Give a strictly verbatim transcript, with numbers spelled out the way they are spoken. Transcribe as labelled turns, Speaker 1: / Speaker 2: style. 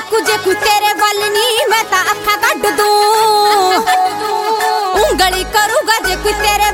Speaker 1: देखू जे कोई तेरे वल नी मैं ता अखा कट दूं उंगली करूगा जे कोई तेरे